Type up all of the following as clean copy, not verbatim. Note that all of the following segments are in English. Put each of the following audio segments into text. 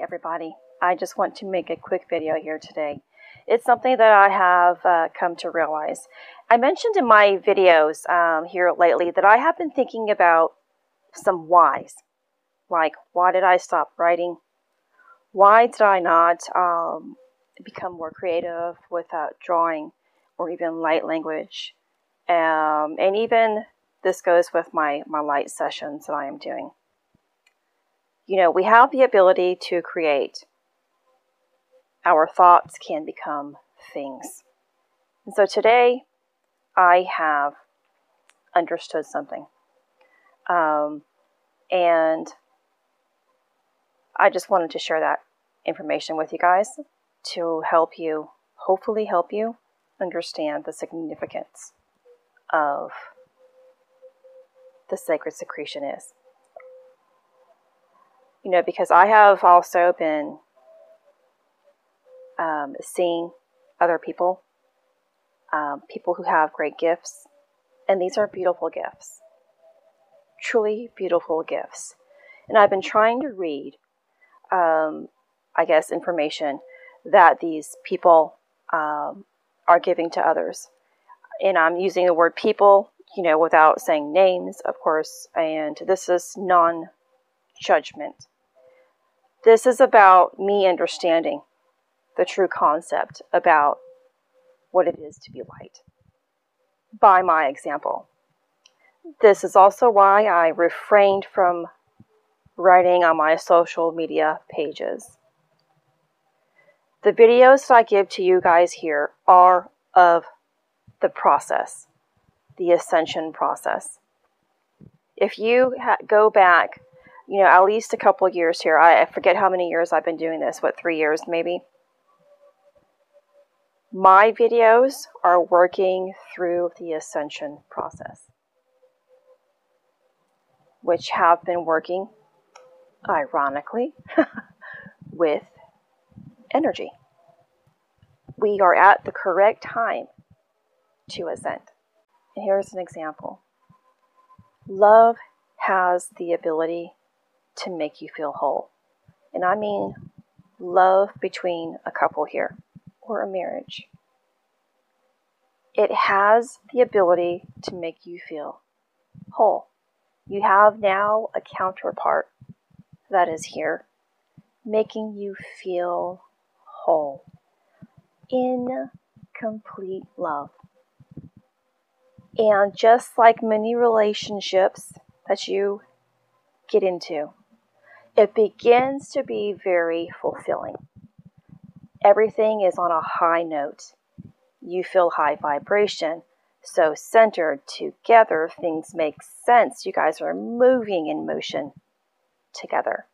everybody. I just want to make a quick video here today. It's something that I have come to realize. I mentioned in my videos here lately that I have been thinking about some whys. Like, why did I stop writing? Why did I not become more creative with drawing or even light language? And even this goes with my light sessions that I am doing. You know, we have the ability to create. Our thoughts can become things. And so today, I have understood something. And I just wanted to share that information with you guys to help you, hopefully help you understand the significance of the sacred secretion is. You know, because I have also been seeing other people, people who have great gifts, and these are beautiful gifts, truly beautiful gifts. And I've been trying to read, I guess, information that these people are giving to others. And I'm using the word people, you know, without saying names, of course, and this is non-judgment. This is about me understanding the true concept about what it is to be light by my example. This is also why I refrained from writing on my social media pages. The videos that I give to you guys here are of the process, the ascension process. If you go back, you know, at least a couple of years here, I forget how many years I've been doing this, 3 years maybe? My videos are working through the ascension process, which have been working, ironically, with energy. We are at the correct time to ascend. And here's an example. Love has the ability to make you feel whole. And I mean love between a couple here, or a marriage. It has the ability to make you feel whole. You have now a counterpart that is here, making you feel whole, in complete love. And just like many relationships that you get into, it begins to be very fulfilling. Everything is on a high note. You feel high vibration, so centered together, things make sense. You guys are moving in motion together.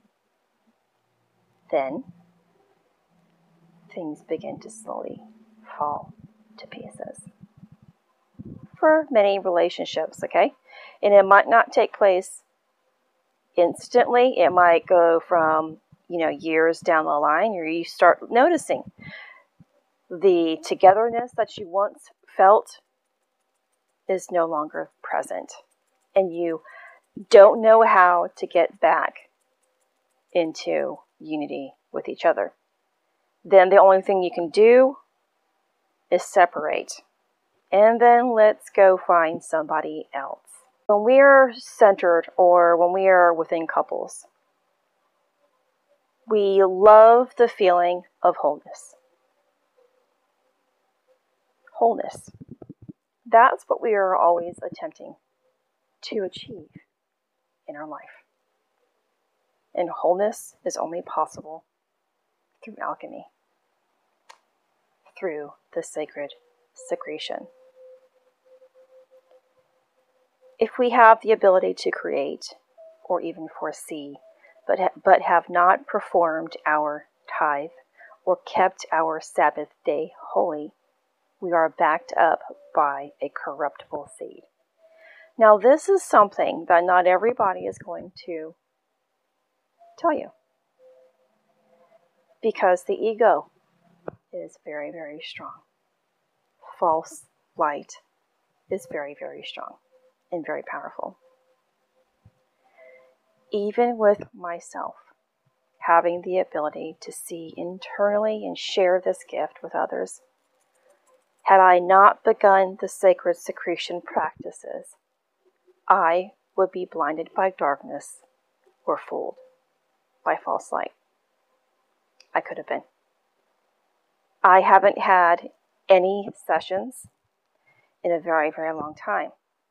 Then, things begin to slowly fall to pieces. For many relationships, okay? And it might not take place instantly. It might go from, you know, years down the line, or you start noticing the togetherness that you once felt is no longer present. And you don't know how to get back into unity with each other. Then the only thing you can do is separate. And then let's go find somebody else. When we are centered, or when we are within couples, we love the feeling of wholeness. Wholeness. That's what we are always attempting to achieve in our life. And wholeness is only possible through alchemy, through the sacred secretion. If we have the ability to create or even foresee, but have not performed our tithe or kept our Sabbath day holy, we are backed up by a corruptible seed. Now, this is something that not everybody is going to tell you, because the ego is very, very strong. False light is very, very strong and very powerful. Even with myself having the ability to see internally and share this gift with others. Had I not begun the sacred secretion practices, I would be blinded by darkness or fooled by false light. I could have been. I haven't had any sessions in a very, very long time.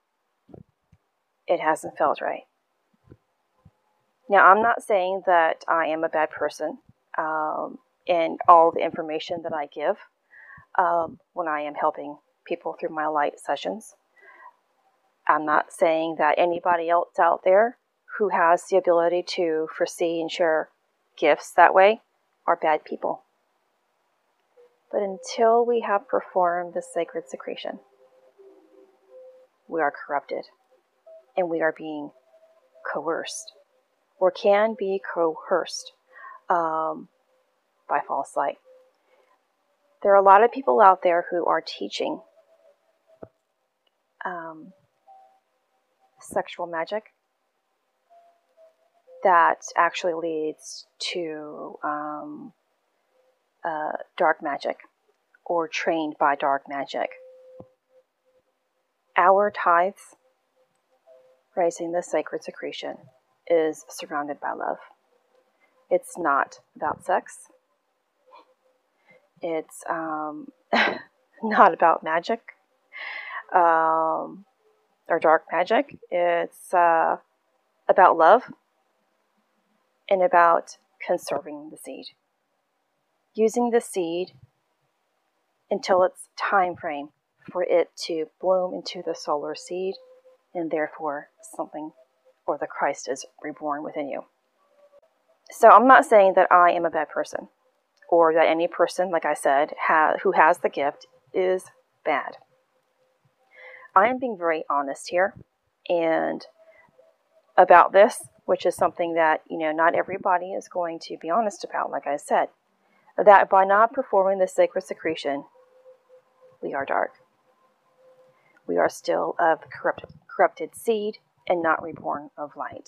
It hasn't felt right. Now, I'm not saying that I am a bad person in all the information that I give when I am helping people through my light sessions. I'm not saying that anybody else out there who has the ability to foresee and share gifts that way are bad people. But until we have performed the sacred secretion, we are corrupted and we are being coerced or can be coerced by false light. There are a lot of people out there who are teaching sexual magic that actually leads to dark magic or trained by dark magic. Our tithes, raising the sacred secretion, is surrounded by love. It's not about sex. It's not about magic or dark magic. It's about love and about conserving the seed. Using the seed until it's time frame for it to bloom into the solar seed, and therefore something or the Christ is reborn within you. So I'm not saying that I am a bad person or that any person, like I said, who has the gift is bad. I am being very honest here and about this, which is something that, not everybody is going to be honest about, like I said. That by not performing the sacred secretion, we are dark. We are still of corrupted seed and not reborn of light.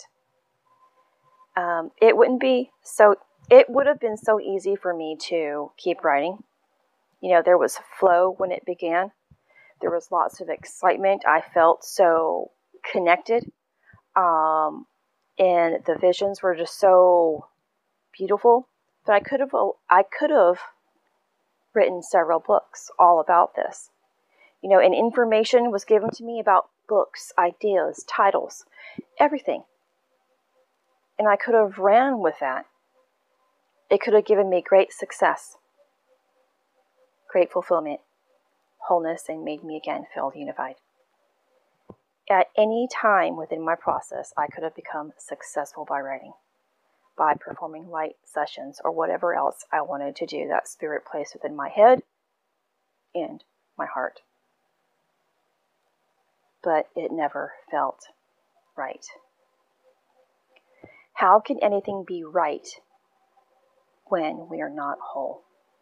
It would have been so easy for me to keep writing. There was flow when it began. There was lots of excitement. I felt so connected. And the visions were just so beautiful that I could have written several books all about this. And information was given to me about books, ideas, titles, everything. And I could have ran with that. It could have given me great success, great fulfillment, wholeness, and made me again feel unified. At any time within my process, I could have become successful by writing, by performing light sessions, or whatever else I wanted to do that Spirit placed within my head and my heart. But it never felt right. How can anything be right when we are not whole?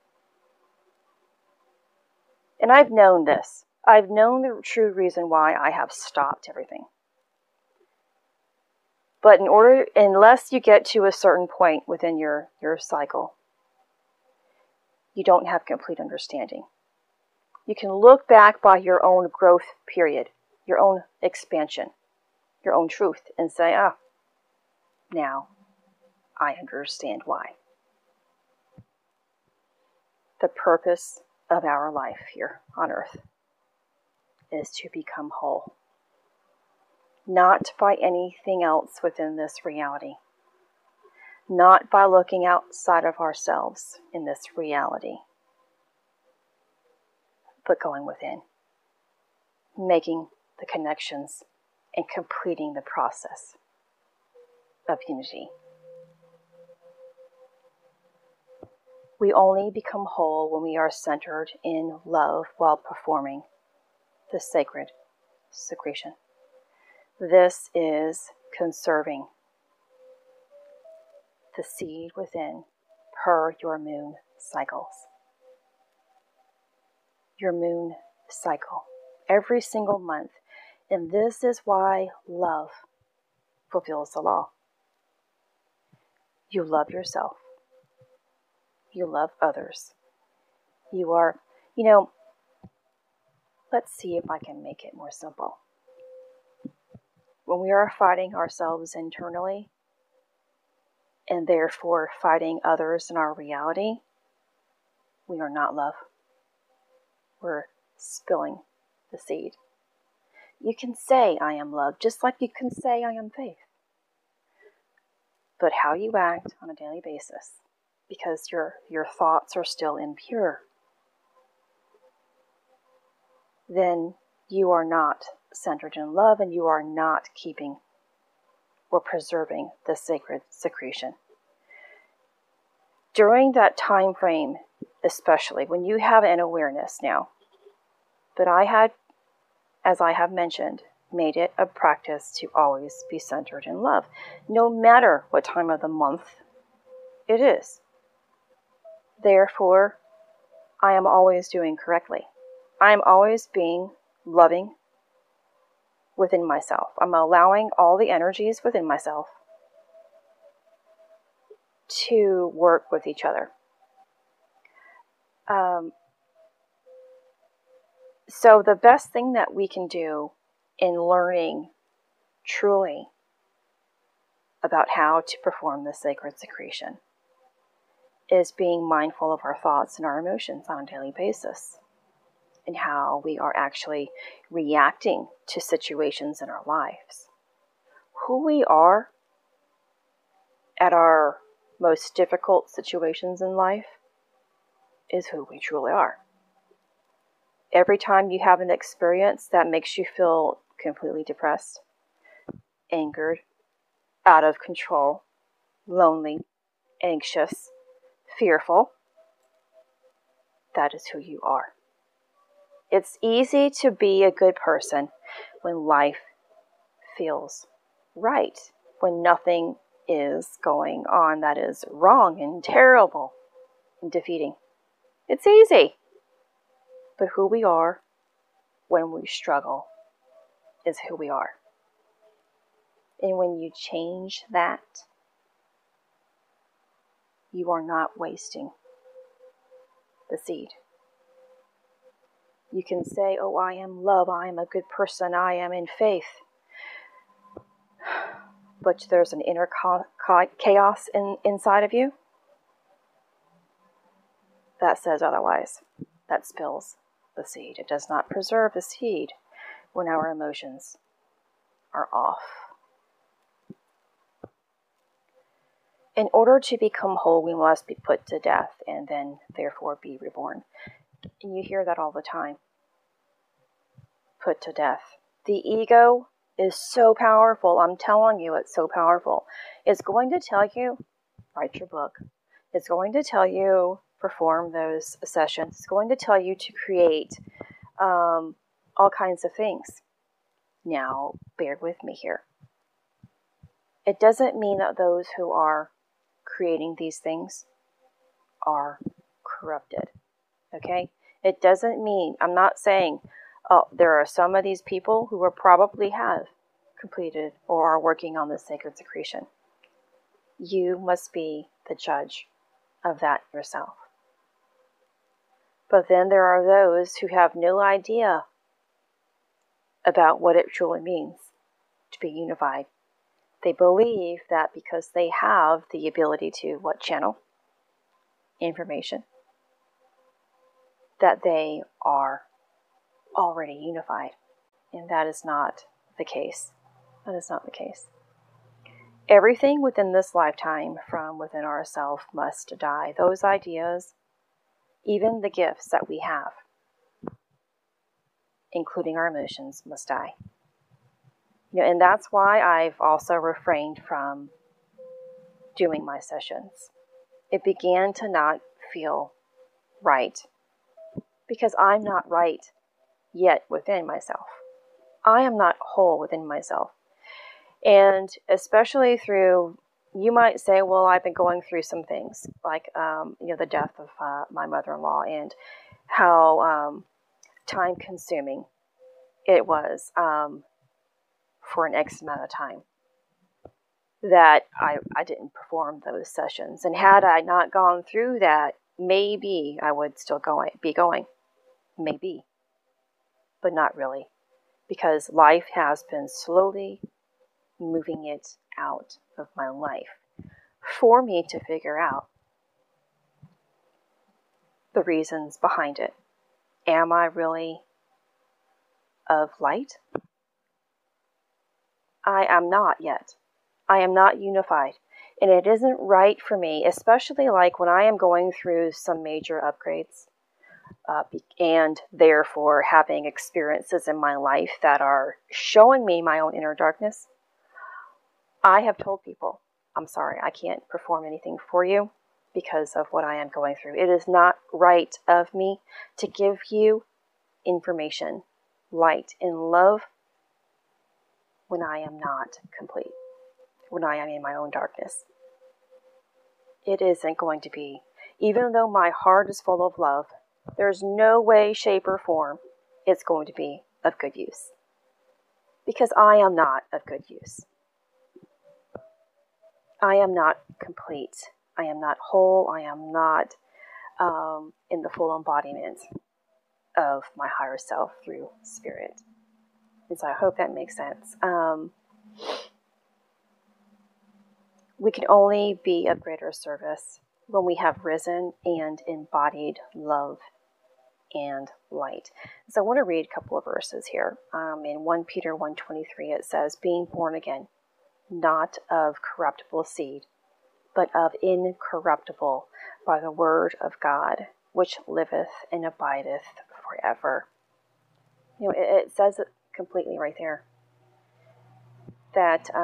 And I've known this. I've known the true reason why I have stopped everything. But unless you get to a certain point within your cycle, you don't have complete understanding. You can look back by your own growth period, your own expansion, your own truth, and say, now I understand why. The purpose of our life here on earth is to become whole. Not by anything else within this reality. Not by looking outside of ourselves in this reality. But going within. Making the connections and completing the process of unity. We only become whole when we are centered in love while performing the sacred secretion. This is conserving the seed within per your moon cycles. Your moon cycle. Every single month. And this is why love fulfills the law. You love yourself. You love others. You are, let's see if I can make it more simple. When we are fighting ourselves internally, and therefore fighting others in our reality, we are not love. We're spilling the seed. You can say, I am love, just like you can say, I am faith. But how you act on a daily basis, because your thoughts are still impure, then you are not centered in love, and you are not keeping or preserving the sacred secretion. During that time frame, especially when you have an awareness now, but I had, as I have mentioned, made it a practice to always be centered in love, no matter what time of the month it is. Therefore, I am always doing correctly. I am always being loving within myself. I'm allowing all the energies within myself to work with each other. So the best thing that we can do in learning truly about how to perform the sacred secretion is being mindful of our thoughts and our emotions on a daily basis, and how we are actually reacting to situations in our lives. Who we are at our most difficult situations in life is who we truly are. Every time you have an experience that makes you feel completely depressed, angered, out of control, lonely, anxious, fearful, that is who you are. It's easy to be a good person when life feels right, when nothing is going on that is wrong and terrible and defeating. It's easy. But who we are when we struggle is who we are. And when you change that, you are not wasting the seed. You can say, oh, I am love, I am a good person, I am in faith. But there's an inner chaos inside of you that says otherwise. That spills the seed. It does not preserve the seed when our emotions are off. In order to become whole, we must be put to death and then therefore be reborn. And you hear that all the time. Put to death. The ego is so powerful. I'm telling you, it's so powerful. It's going to tell you, write your book. It's going to tell you, perform those sessions. It's going to tell you to create all kinds of things. Now, bear with me here. It doesn't mean that those who are creating these things are corrupted. Okay? It doesn't mean, I'm not saying, oh, there are some of these people who will probably have completed or are working on the sacred secretion. You must be the judge of that yourself. But then there are those who have no idea about what it truly means to be unified. They believe that because they have the ability to channel information, that they are already unified. And that is not the case. That is not the case. Everything within this lifetime from within ourselves must die. Those ideas, even the gifts that we have, including our emotions, must die. And that's why I've also refrained from doing my sessions. It began to not feel right because I'm not right yet within myself. I am not whole within myself. And especially through, you might say, well, I've been going through some things like, the death of my mother-in-law and how time consuming it was for an X amount of time. that I didn't perform those sessions. And had I not gone through that, maybe I would still be going. Maybe. But not really. Because life has been slowly moving it out of my life for me to figure out the reasons behind it. Am I really of light? I am not yet. I am not unified. And it isn't right for me, especially like when I am going through some major upgrades and therefore having experiences in my life that are showing me my own inner darkness. I have told people, I'm sorry, I can't perform anything for you because of what I am going through. It is not right of me to give you information, light, and love when I am not complete, when I am in my own darkness. It isn't going to be. Even though my heart is full of love, there's no way, shape, or form it's going to be of good use. Because I am not of good use. I am not complete. I am not whole. I am not in the full embodiment of my higher self through spirit. And so I hope that makes sense. We can only be of greater service when we have risen and embodied love and light. So I want to read a couple of verses here. In 1 Peter 1:23 it says, being born again, not of corruptible seed, but of incorruptible, by the word of God, which liveth and abideth forever. You know, it says it completely right there. That,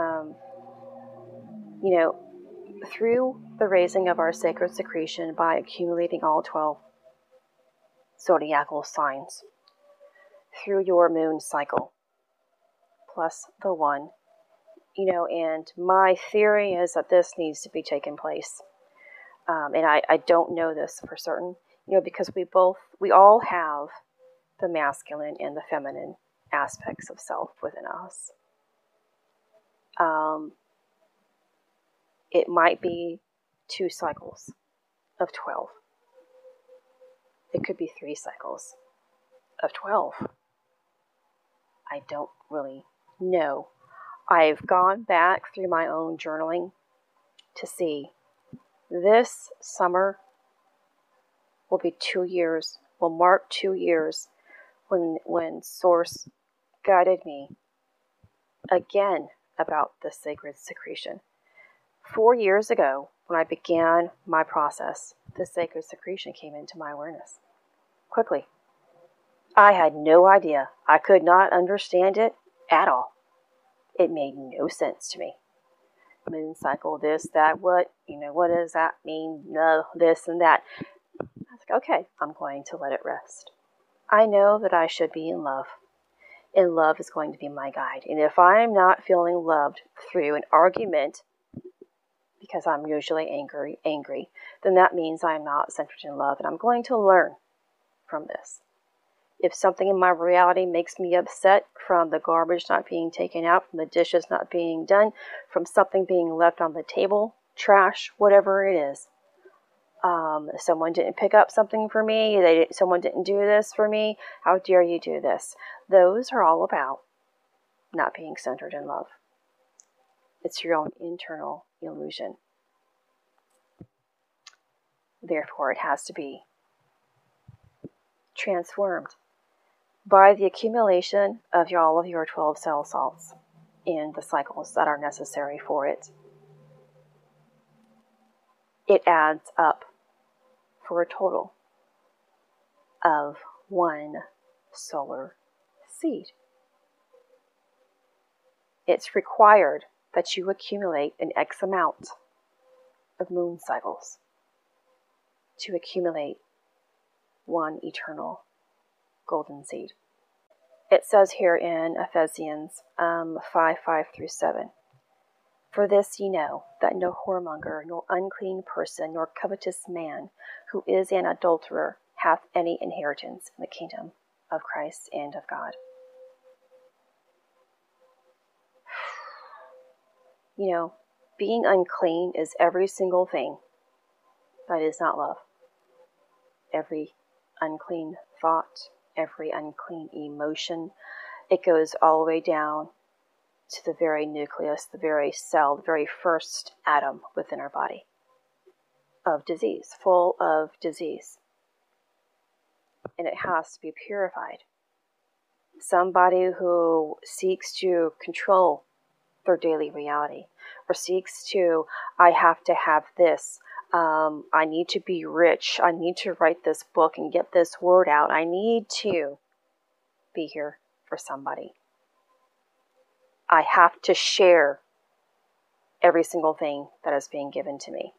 through the raising of our sacred secretion by accumulating all 12 zodiacal signs, through your moon cycle, plus the one, and my theory is that this needs to be taking place. And I don't know this for certain, because we all have the masculine and the feminine aspects of self within us. It might be 2 cycles of 12. It could be 3 cycles of 12. I don't really know. I've gone back through my own journaling to see this summer will be 2 years, will mark 2 years when Source guided me again about the sacred secretion. 4 years ago, when I began my process, the sacred secretion came into my awareness quickly. I had no idea. I could not understand it at all. It made no sense to me. Moon cycle, this, that, what does that mean? No, this and that. I was like, okay, I'm going to let it rest. I know that I should be in love, and love is going to be my guide. And if I'm not feeling loved through an argument, because I'm usually angry, then that means I'm not centered in love, and I'm going to learn from this. If something in my reality makes me upset from the garbage not being taken out, from the dishes not being done, from something being left on the table, trash, whatever it is, someone didn't pick up something for me, someone didn't do this for me, how dare you do this? Those are all about not being centered in love. It's your own internal illusion. Therefore, it has to be transformed by the accumulation of all of your 12 cell salts in the cycles that are necessary for it. It adds up for a total of 1 solar seed. It's required that you accumulate an X amount of moon cycles to accumulate 1 eternal golden seed. It says here in Ephesians 5:5-7, for this ye know, that no whoremonger, nor unclean person, nor covetous man, who is an adulterer, hath any inheritance in the kingdom of Christ and of God. being unclean is every single thing that is not love. Every unclean thought, every unclean emotion. It goes all the way down to the very nucleus, the very cell, the very first atom within our body of disease, full of disease. And it has to be purified. Somebody who seeks to control their daily reality, or seeks to, I have to have this, I need to be rich, I need to write this book and get this word out, I need to be here for somebody. I have to share every single thing that is being given to me.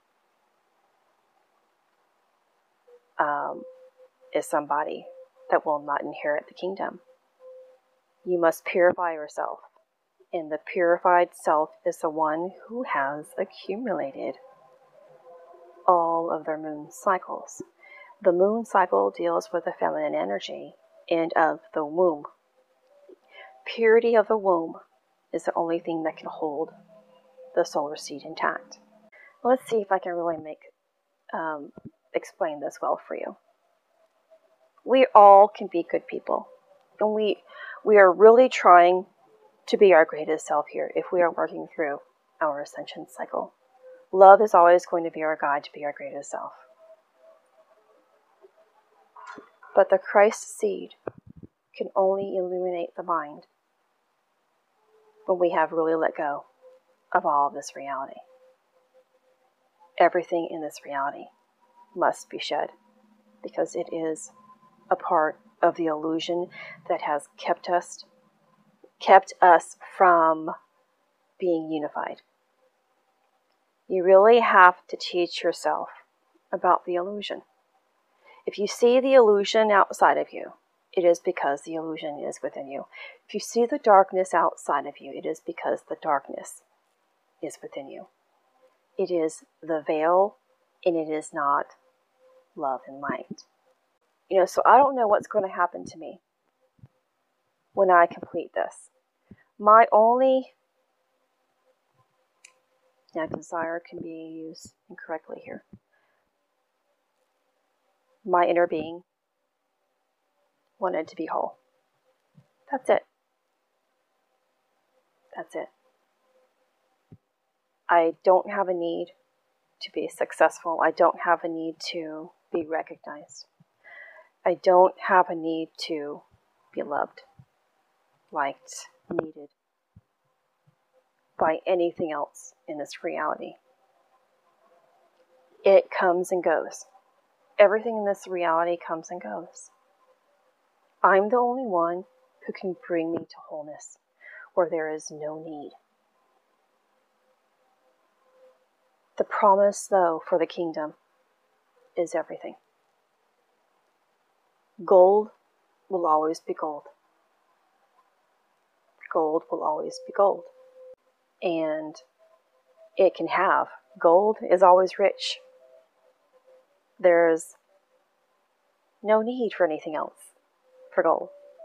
Is somebody that will not inherit the kingdom. You must purify yourself. And the purified self is the one who has accumulated all of their moon cycles. The moon cycle deals with the feminine energy and of the womb. Purity of the womb is the only thing that can hold the solar seed intact. Let's see if I can really explain this well for you. We all can be good people. And we are really trying to be our greatest self here if we are working through our ascension cycle. Love is always going to be our guide to be our greatest self. But the Christ seed can only illuminate the mind when we have really let go of all of this reality. Everything in this reality must be shed because it is a part of the illusion that has kept us from being unified. You really have to teach yourself about the illusion. If you see the illusion outside of you, it is because the illusion is within you. If you see the darkness outside of you, it is because the darkness is within you. It is the veil, and it is not love and light. So I don't know what's going to happen to me when I complete this. My only desire can be used incorrectly here. My inner being wanted to be whole. That's it. That's it. I don't have a need to be successful. I don't have a need to be recognized. I don't have a need to be loved, liked, needed by anything else in this reality. It comes and goes. Everything in this reality comes and goes. I'm the only one who can bring me to wholeness where there is no need. The promise, though, for the kingdom is everything. Gold will always be gold. Gold will always be gold. And it can have. Gold is always rich. There's no need for anything else for gold.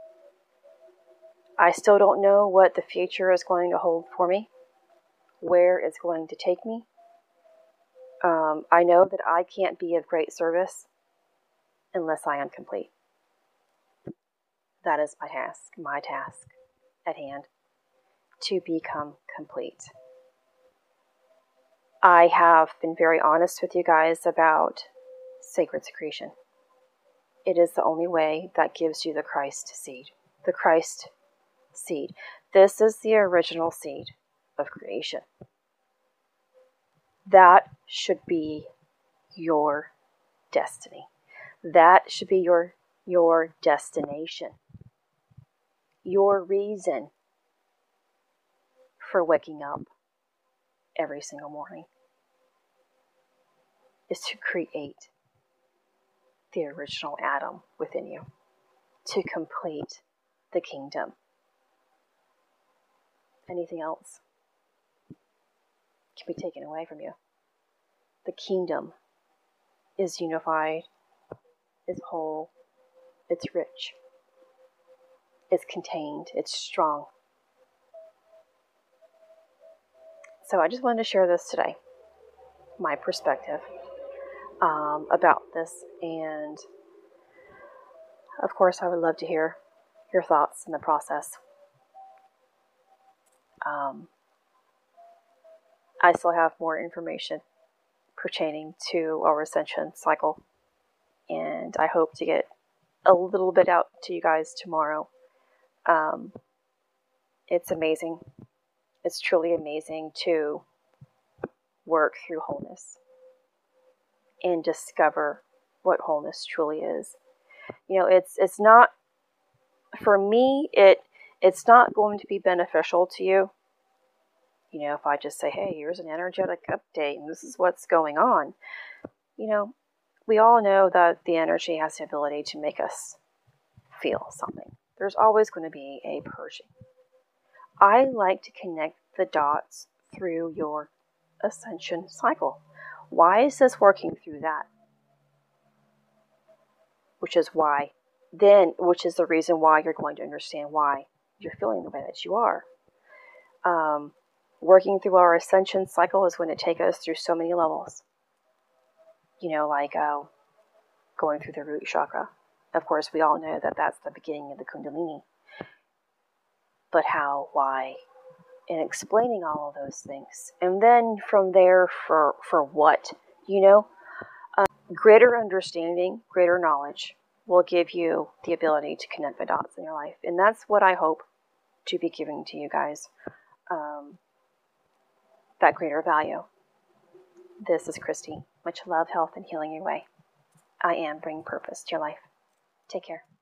I still don't know what the future is going to hold for me, where it's going to take me. I know that I can't be of great service unless I am complete. That is my task at hand, to become complete. I have been very honest with you guys about sacred secretion. It is the only way that gives you the Christ seed. The Christ seed. This is the original seed of creation. That should be your destiny. That should be your destination. Your reason for waking up every single morning is to create the original Adam within you, to complete the kingdom. Anything else can be taken away from you. The kingdom is unified, is whole, it's rich, it's contained, it's strong. So I just wanted to share this today, my perspective about this. And of course, I would love to hear your thoughts in the process. I still have more information pertaining to our ascension cycle, and I hope to get a little bit out to you guys tomorrow. It's amazing. It's truly amazing to work through wholeness and discover what wholeness truly is. You know, it's not, for me, it's not going to be beneficial to you. You know, if I just say, hey, here's an energetic update and this is what's going on. You know, we all know that the energy has the ability to make us feel something. There's always going to be a purging. I like to connect the dots through your ascension cycle. Why is this working through that? Which is the reason why you're going to understand why you're feeling the way that you are. Working through our ascension cycle is going to take us through so many levels. You know, like going through the root chakra. Of course, we all know that that's the beginning of the Kundalini. But how, why, and explaining all of those things. And then from there, for what? You know, greater understanding, greater knowledge will give you the ability to connect the dots in your life. And that's what I hope to be giving to you guys. That greater value. This is Christy. Much love, health, and healing your way. I am bringing purpose to your life. Take care.